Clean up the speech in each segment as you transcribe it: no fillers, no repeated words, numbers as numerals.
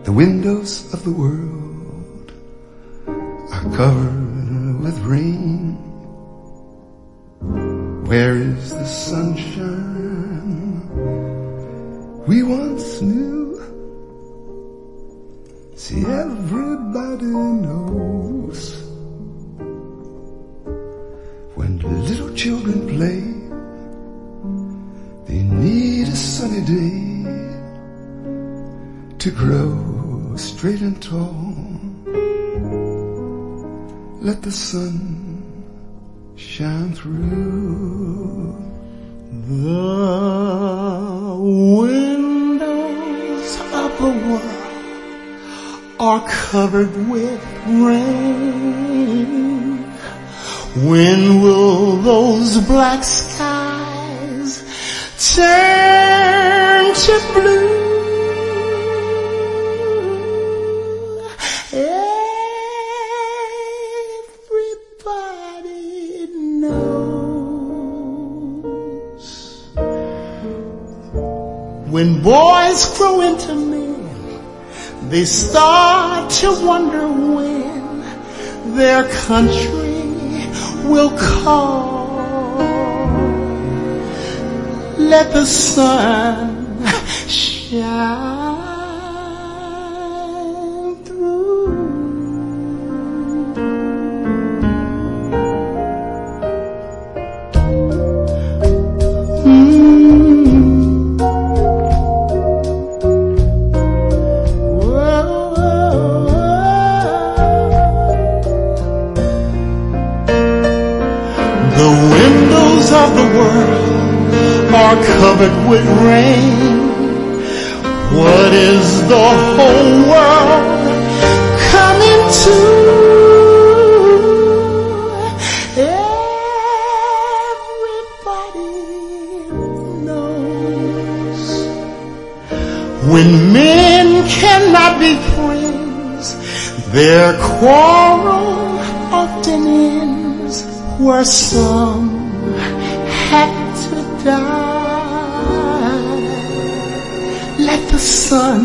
The windows of the world are covered with rain. Where is the sunshine we once knew? See, everybody knows when little children play, they need a sunny day to grow straight and tall. Let the sun shine through. The windows of the world are covered with rain. When will those black skies turn to blue? Everybody knows when boys grow into men, they start to wonder when their country will call. Let the sun shine through. The windows of the world are covered with rain. What is the whole world coming to? Everybody knows when men cannot be friends, their quarrel often ends where some had to die. Let the sun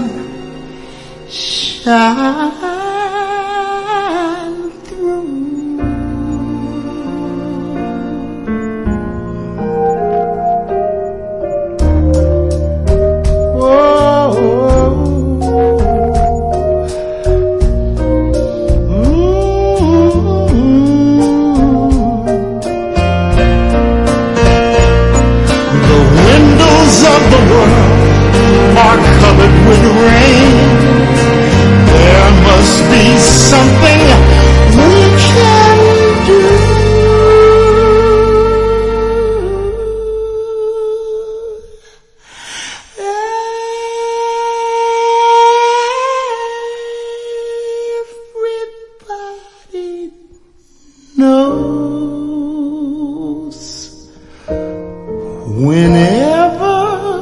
shine through. Of the world are covered with rain. There must be something we can do. Everybody knows whenever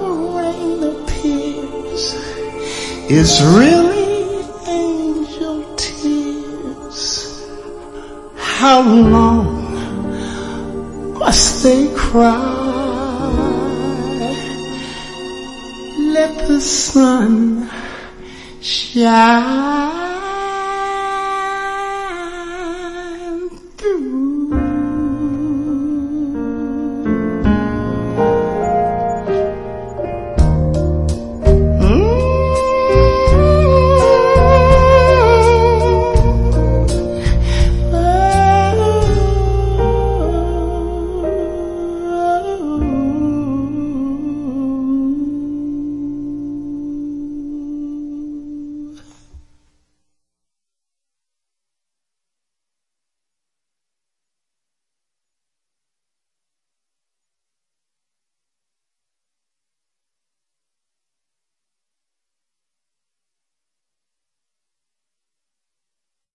it's really angel tears. How long must they cry? Let the sun shine.